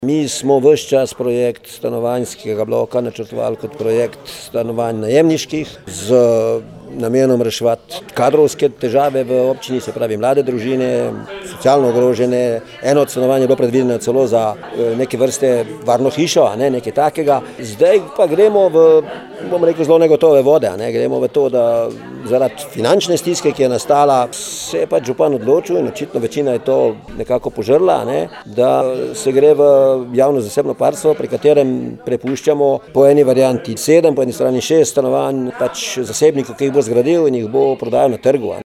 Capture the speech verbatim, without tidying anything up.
Mi smo ves čas projekt stanovanjskega bloka načrtovali kot projekt stanovanj najemniških z namenom reševati kadrovske težave v občini, se pravi mlade družine, socialno ogrožene. Eno od stanovanj je bilo predvideno celo za neke vrste varno hišo, a ne nekaj takega. Zdaj pa gremo v, bom rekel, zelo negotove vode, a ne. Gremo v to, da zaradi finančne stiske, ki je nastala, se je pač župan odločil in očitno večina je to nekako požrla, a ne, da se gre v javno-zasebno partnerstvo, pri katerem prepuščamo po eni varianti sedem, po eni strani šest stanovanj pač zasebnikov, ki jih bo zgradil in jih bo prodajal na trgu.